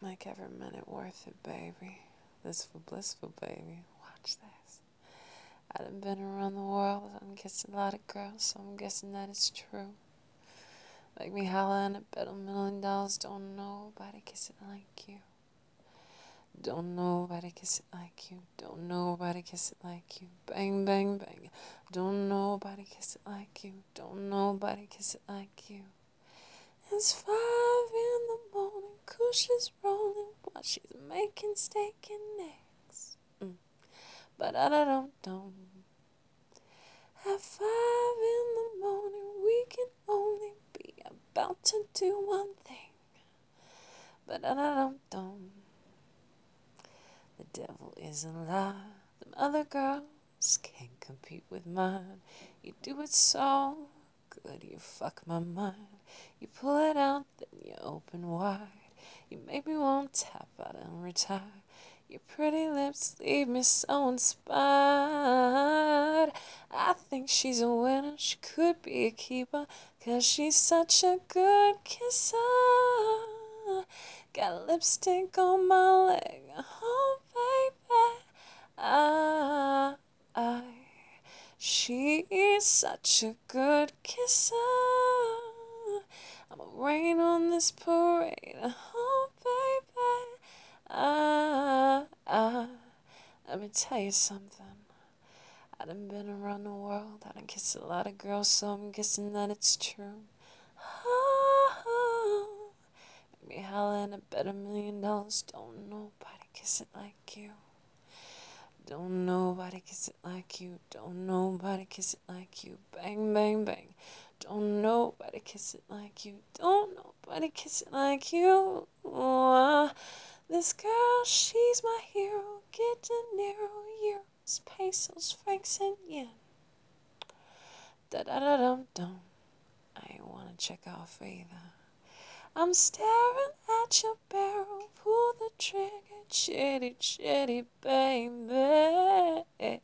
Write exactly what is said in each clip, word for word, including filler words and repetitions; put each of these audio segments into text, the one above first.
Make every minute worth it, baby. Blissful, blissful, baby. Watch this. I done been around the world, I done kissed a lot of girls, so I'm guessing that it's true. Make me holler and I bet a million dollars, don't nobody kiss it like you. Don't nobody kiss it like you. Don't nobody kiss it like you. Bang, bang, bang. Don't nobody kiss it like you. Don't nobody kiss it like you. It's five in the morning, Kush is rolling while she's making steak and eggs. Mm. But I don't don't. At five in the morning, we can only be about to do one thing. But I don't don't. The devil is a lie. Them other girls can't compete with mine. You do it so good, you fuck my mind. You pull it out, then you open wide. You make me want to tap out and retire. Your pretty lips leave me so inspired. I think she's a winner, she could be a keeper, 'cause she's such a good kisser. Got lipstick on my leg, oh baby, I, I, she is such a good kisser. I'ma rain on this parade, oh baby, I, I, let me tell you something. I done been around the world, I done kissed a lot of girls, so I'm guessing that it's true. Oh, make me holler and I bet a million dollars, don't nobody kiss it like you. Don't nobody kiss it like you. Don't nobody kiss it like you. Bang, bang, bang. Don't nobody kiss it like you. Don't nobody kiss it like you. Oh, this girl, she's my hero. Get De Niro, euros, pesos, francs, and yen. Da da da dum dum. I ain't wanna check off either. I'm staring at your barrel. Pull the trigger, chitty chitty baby.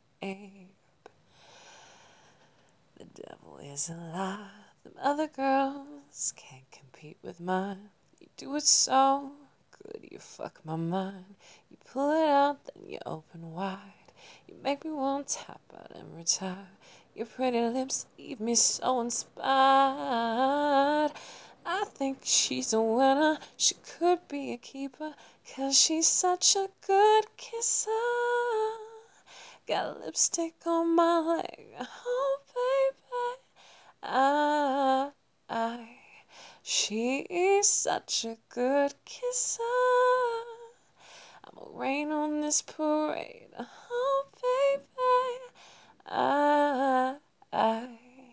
The devil is a lie. Them other girls can't compete with mine. You do it so good, you fuck my mind. You pull it out, then you open wide. You make me want to tap out and retire. Your pretty lips leave me so inspired. I think she's a winner, she could be a keeper, 'cause she's such a good kisser. Got lipstick on my leg, oh baby, I, I, she is such a good kisser. I'ma rain on this parade, oh baby, I, I.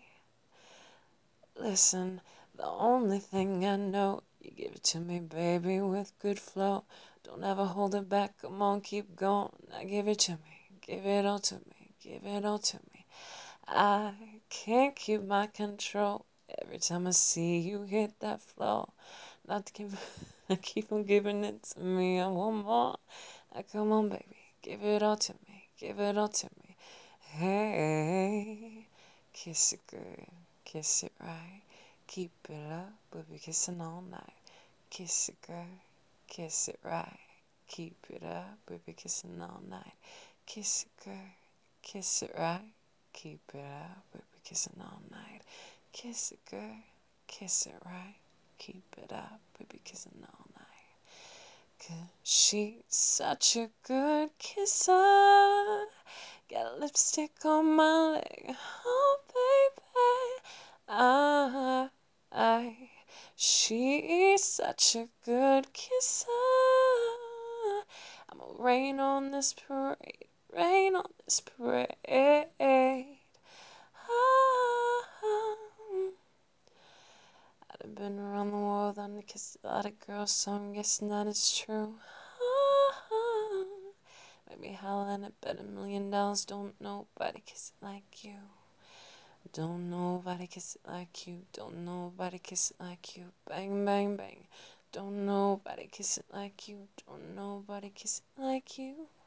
Listen, the only thing I know, you give it to me, baby, with good flow. Don't ever hold it back, come on, keep going. Now give it to me, give it all to me, give it all to me. I can't keep my control. Every time I see you hit that flow, not to keep, I keep on giving it to me. I want more. Now come on, baby, give it all to me, give it all to me. Hey, kiss it good, kiss it right, keep it up, we'll be kissing all night. Kiss it good, kiss it right, keep it up, we'll be kissing all night. Kiss it good, kiss it right, keep it up, we'll be kissing all night. Kiss it good, kiss it right, keep it up, we'll be kissing all night. 'Cause she's such a good kisser. Got lipstick on my leg, oh baby, I, I, she is such a good kisser. I'ma rain on this parade, rain on this parade. Ah, I've been around the world, I've kissed a lot of girls, so I'm guessing that it's true. Ah, make me holler and I bet a million dollars, don't nobody kiss it like you. Don't nobody kiss it like you. Don't nobody kiss it like you. Bang, bang, bang. Don't nobody kiss it like you. Don't nobody kiss it like you.